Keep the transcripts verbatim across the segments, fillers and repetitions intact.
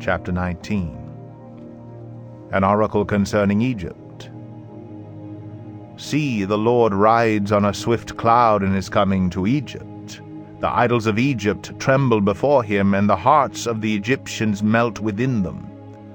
Chapter nineteen. An oracle concerning Egypt. See, the Lord rides on a swift cloud and is coming to Egypt. The idols of Egypt tremble before him, and the hearts of the Egyptians melt within them.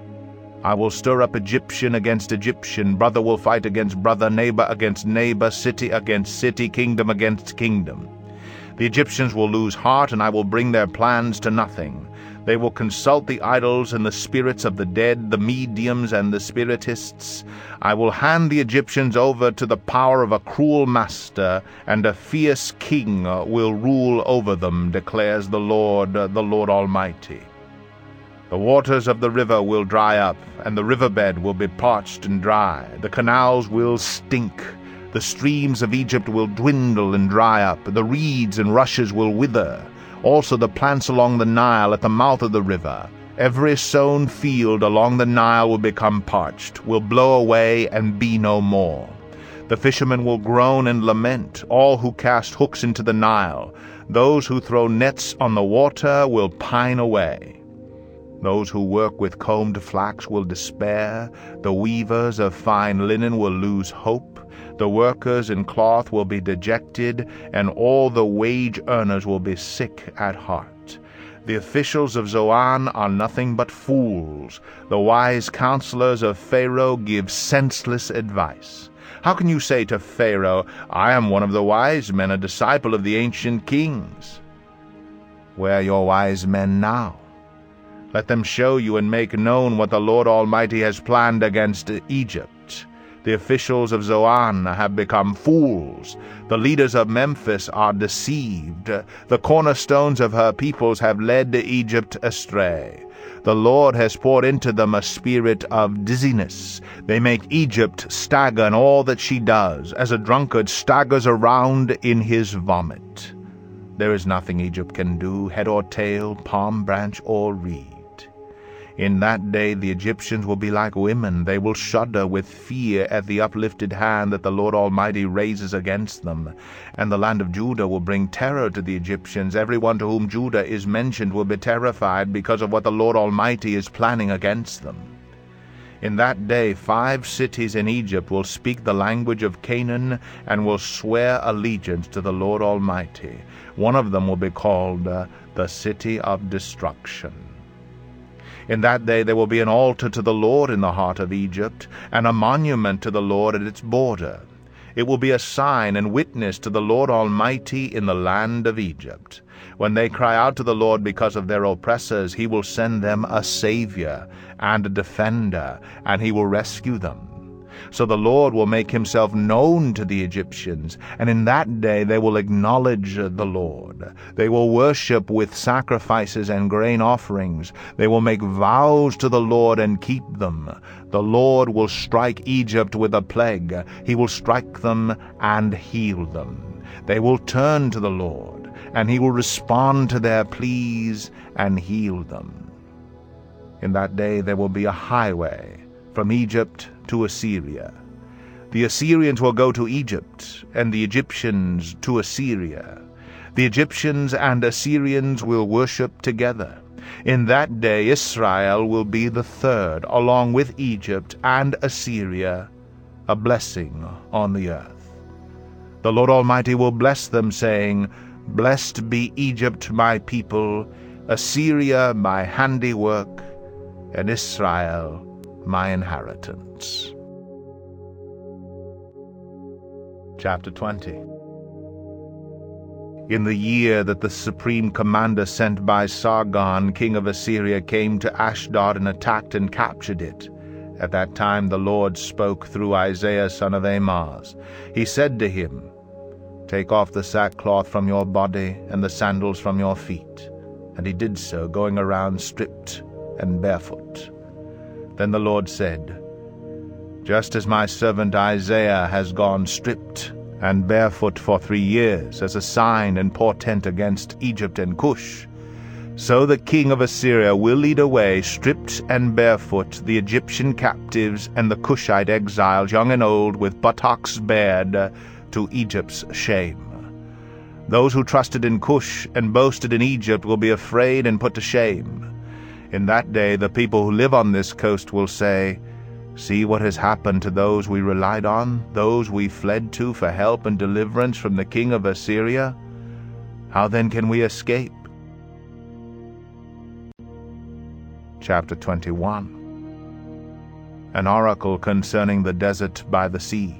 I will stir up Egyptian against Egyptian, brother will fight against brother, neighbor against neighbor, city against city, kingdom against kingdom. The Egyptians will lose heart, and I will bring their plans to nothing. They will consult the idols and the spirits of the dead, the mediums and the spiritists. I will hand the Egyptians over to the power of a cruel master, and a fierce king will rule over them, declares the Lord, the Lord Almighty. The waters of the river will dry up, and the riverbed will be parched and dry. The canals will stink. The streams of Egypt will dwindle and dry up. The reeds and rushes will wither. Also the plants along the Nile at the mouth of the river. Every sown field along the Nile will become parched, will blow away and be no more. The fishermen will groan and lament, all who cast hooks into the Nile. Those who throw nets on the water will pine away. Those who work with combed flax will despair. The weavers of fine linen will lose hope. The workers in cloth will be dejected, and all the wage earners will be sick at heart. The officials of Zoan are nothing but fools. The wise counselors of Pharaoh give senseless advice. How can you say to Pharaoh, I am one of the wise men, a disciple of the ancient kings? Where are your wise men now? Let them show you and make known what the Lord Almighty has planned against Egypt. The officials of Zoan have become fools. The leaders of Memphis are deceived. The cornerstones of her peoples have led Egypt astray. The Lord has poured into them a spirit of dizziness. They make Egypt stagger in all that she does, as a drunkard staggers around in his vomit. There is nothing Egypt can do, head or tail, palm branch or reed. In that day the Egyptians will be like women. They will shudder with fear at the uplifted hand that the Lord Almighty raises against them. And the land of Judah will bring terror to the Egyptians. Everyone to whom Judah is mentioned will be terrified because of what the Lord Almighty is planning against them. In that day five cities in Egypt will speak the language of Canaan and will swear allegiance to the Lord Almighty. One of them will be called uh, the City of Destruction. In that day there will be an altar to the Lord in the heart of Egypt, and a monument to the Lord at its border. It will be a sign and witness to the Lord Almighty in the land of Egypt. When they cry out to the Lord because of their oppressors, he will send them a Savior and a defender, and he will rescue them. So the Lord will make himself known to the Egyptians, and in that day they will acknowledge the Lord. They will worship with sacrifices and grain offerings. They will make vows to the Lord and keep them. The Lord will strike Egypt with a plague. He will strike them and heal them. They will turn to the Lord, and he will respond to their pleas and heal them. In that day there will be a highway from Egypt to Assyria. The Assyrians will go to Egypt, and the Egyptians to Assyria. The Egyptians and Assyrians will worship together. In that day Israel will be the third, along with Egypt and Assyria, a blessing on the earth. The Lord Almighty will bless them, saying, Blessed be Egypt, my people, Assyria, my handiwork, and Israel, my inheritance. Chapter twenty. In the year that the supreme commander sent by Sargon, king of Assyria, came to Ashdod and attacked and captured it, at that time the Lord spoke through Isaiah son of Amoz. He said to him, Take off the sackcloth from your body and the sandals from your feet. And he did so, going around stripped and barefoot. Then the Lord said, Just as my servant Isaiah has gone stripped and barefoot for three years as a sign and portent against Egypt and Cush, so the king of Assyria will lead away stripped and barefoot the Egyptian captives and the Cushite exiles, young and old, with buttocks bared, to Egypt's shame. Those who trusted in Cush and boasted in Egypt will be afraid and put to shame. In that day the people who live on this coast will say, 'See what has happened to those we relied on, those we fled to for help and deliverance from the king of Assyria. How then can we escape?'" Chapter twenty-one. An oracle concerning the desert by the sea.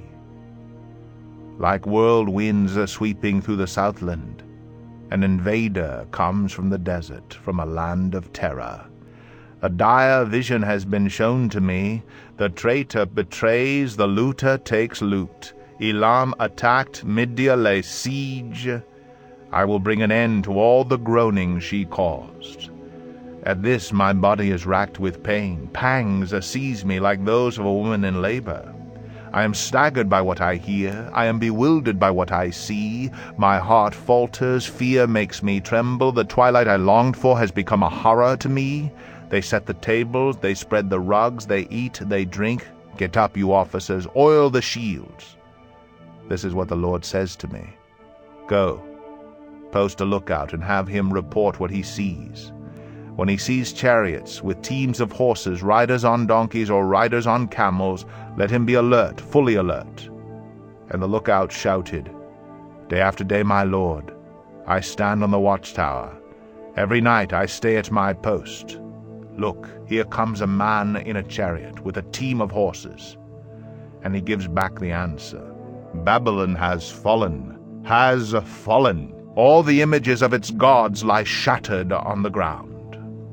Like whirlwinds are sweeping through the southland, an invader comes from the desert, from a land of terror. A dire vision has been shown to me. The traitor betrays, the looter takes loot. Elam attacked, Midia lay siege. I will bring an end to all the groaning she caused. At this my body is racked with pain. Pangs seize me like those of a woman in labor. I am staggered by what I hear. I am bewildered by what I see. My heart falters. Fear makes me tremble. The twilight I longed for has become a horror to me. They set the tables, they spread the rugs, they eat, they drink. Get up, you officers, oil the shields. This is what the Lord says to me. Go, post a lookout, and have him report what he sees. When he sees chariots with teams of horses, riders on donkeys or riders on camels, let him be alert, fully alert. And the lookout shouted, Day after day, my Lord, I stand on the watchtower. Every night I stay at my post. Look, here comes a man in a chariot with a team of horses. And he gives back the answer. Babylon has fallen, has fallen. All the images of its gods lie shattered on the ground.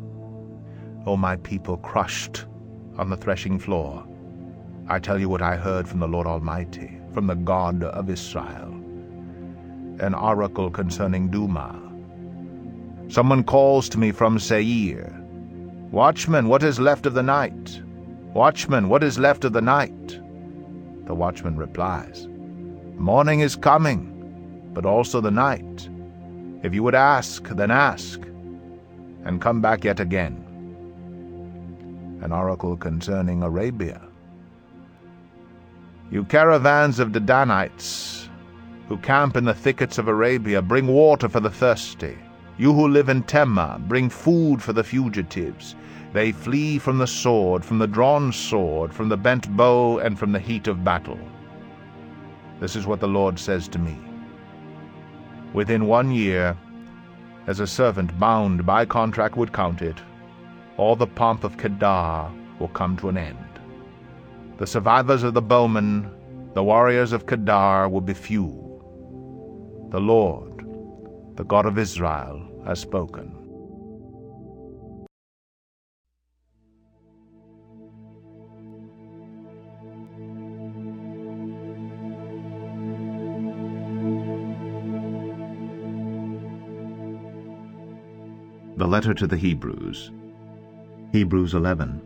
O my people crushed on the threshing floor, I tell you what I heard from the Lord Almighty, from the God of Israel. An oracle concerning Duma. Someone calls to me from Seir. Watchman, what is left of the night? Watchman, what is left of the night? The watchman replies, Morning is coming, but also the night. If you would ask, then ask, and come back yet again. An oracle concerning Arabia. You caravans of the Danites, who camp in the thickets of Arabia, bring water for the thirsty. You who live in Tema, bring food for the fugitives. They flee from the sword, from the drawn sword, from the bent bow, and from the heat of battle. This is what the Lord says to me. Within one year, as a servant bound by contract would count it, all the pomp of Kedar will come to an end. The survivors of the bowmen, the warriors of Kedar, will be few. The Lord, the God of Israel, has spoken. The letter to the Hebrews. Hebrews eleven.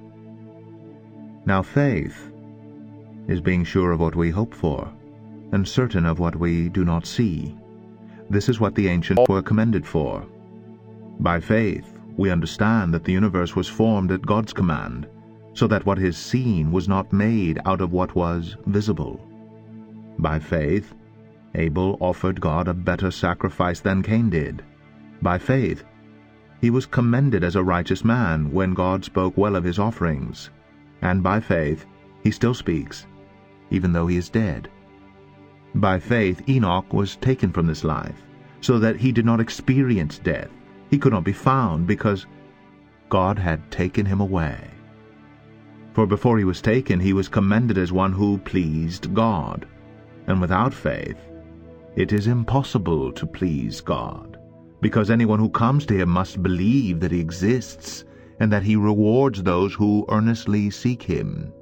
Now faith is being sure of what we hope for, and certain of what we do not see. This is what the ancients were commended for. By faith we understand that the universe was formed at God's command, so that what is seen was not made out of what was visible. By faith Abel offered God a better sacrifice than Cain did. By faith he was commended as a righteous man when God spoke well of his offerings. And by faith he still speaks, even though he is dead. By faith Enoch was taken from this life, so that he did not experience death. He could not be found, because God had taken him away. For before he was taken, he was commended as one who pleased God. And without faith it is impossible to please God, because anyone who comes to him must believe that he exists, and that he rewards those who earnestly seek him.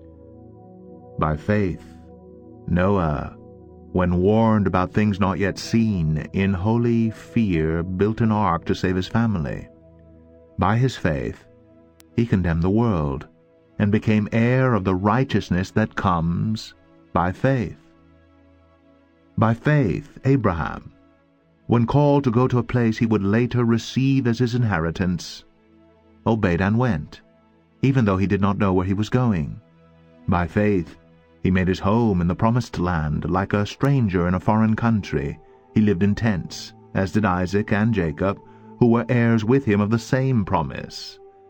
By faith Noah, when warned about things not yet seen, in holy fear built an ark to save his family. By his faith he condemned the world, and became heir of the righteousness that comes by faith. By faith Abraham, when called to go to a place he would later receive as his inheritance, obeyed and went, even though he did not know where he was going. By faith he made his home in the promised land, like a stranger in a foreign country. He lived in tents, as did Isaac and Jacob, who were heirs with him of the same promise.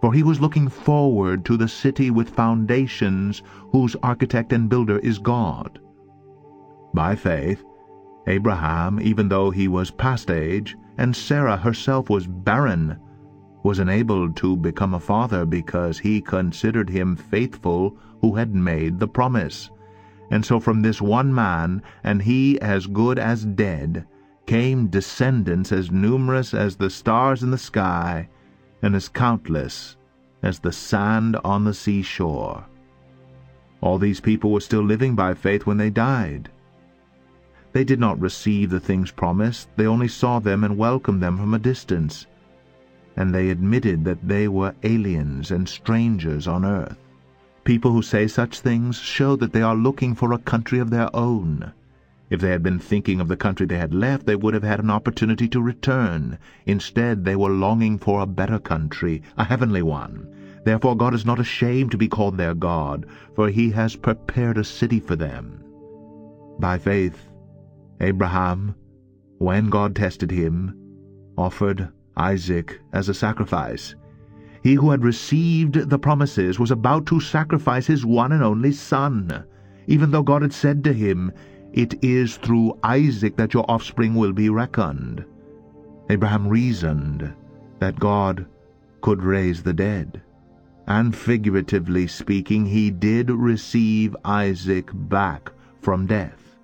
for he was looking forward to the city with foundations, whose architect and builder is God. By faith, Abraham, even though he was past age, and Sarah herself was barren, was enabled to become a father because he considered him faithful who had made the promise. And so from this one man, and he as good as dead, came descendants as numerous as the stars in the sky, and as countless as the sand on the seashore. All these people were still living by faith when they died. They did not receive the things promised, they only saw them and welcomed them from a distance, and they admitted that they were aliens and strangers on earth. People who say such things show that they are looking for a country of their own. If they had been thinking of the country they had left, they would have had an opportunity to return. Instead, they were longing for a better country, a heavenly one. Therefore God is not ashamed to be called their God, for he has prepared a city for them. By faith, Abraham, when God tested him, offered Isaac as a sacrifice. He who had received the promises was about to sacrifice his one and only son, even though God had said to him, "It is through Isaac that your offspring will be reckoned." Abraham reasoned that God could raise the dead, and figuratively speaking, he did receive Isaac back from death.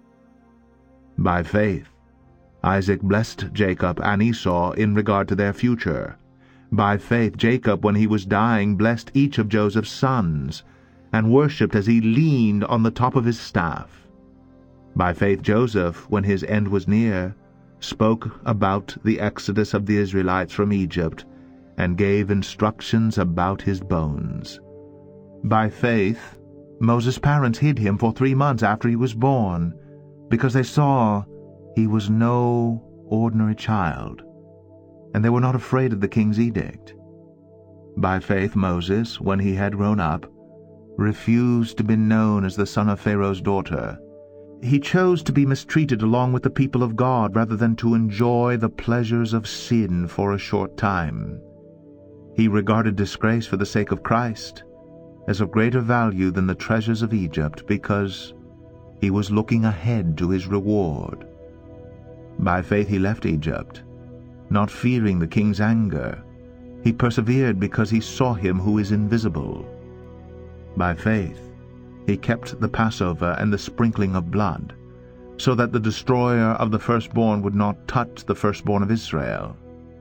By faith, Isaac blessed Jacob and Esau in regard to their future. By faith, Jacob, when he was dying, blessed each of Joseph's sons, and worshipped as he leaned on the top of his staff. By faith, Joseph, when his end was near, spoke about the exodus of the Israelites from Egypt, and gave instructions about his bones. By faith, Moses' parents hid him for three months after he was born, because they saw he was no ordinary child, and they were not afraid of the king's edict. By faith, Moses, when he had grown up, refused to be known as the son of Pharaoh's daughter. He chose to be mistreated along with the people of God rather than to enjoy the pleasures of sin for a short time. He regarded disgrace for the sake of Christ as of greater value than the treasures of Egypt, because he was looking ahead to his reward. By faith he left Egypt, not fearing the king's anger. He persevered because he saw him who is invisible. By faith he kept the Passover and the sprinkling of blood, so that the destroyer of the firstborn would not touch the firstborn of Israel.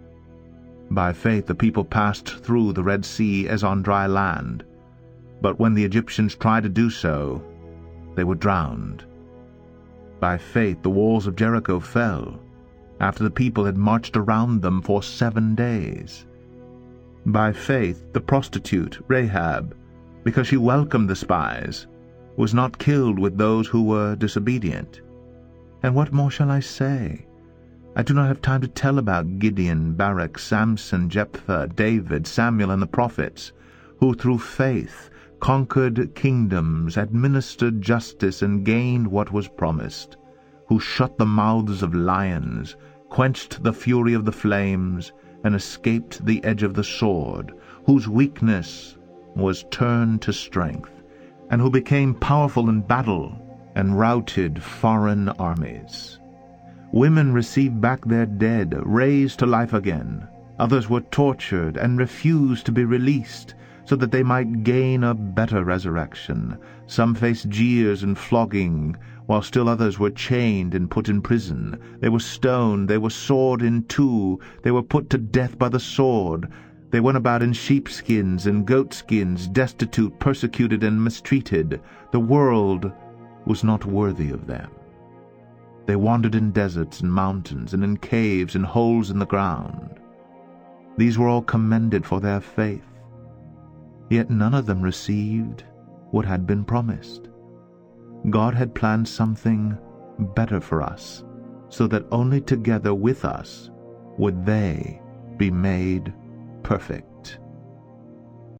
By faith the people passed through the Red Sea as on dry land, but when the Egyptians tried to do so, they were drowned. By faith the walls of Jericho fell, after the people had marched around them for seven days. By faith the prostitute Rahab, because she welcomed the spies, was not killed with those who were disobedient. And what more shall I say? I do not have time to tell about Gideon, Barak, Samson, Jephthah, David, Samuel, and the prophets, who through faith conquered kingdoms, administered justice, and gained what was promised, who shut the mouths of lions, quenched the fury of the flames, and escaped the edge of the sword, whose weakness was turned to strength, and who became powerful in battle and routed foreign armies. Women received back their dead, raised to life again. Others were tortured and refused to be released, so that they might gain a better resurrection. Some faced jeers and flogging, while still others were chained and put in prison. They were stoned, they were sawed in two, they were put to death by the sword. They went about in sheepskins and goatskins, destitute, persecuted, and mistreated. The world was not worthy of them. They wandered in deserts and mountains, and in caves and holes in the ground. These were all commended for their faith. Yet none of them received what had been promised. God had planned something better for us, so that only together with us would they be made perfect.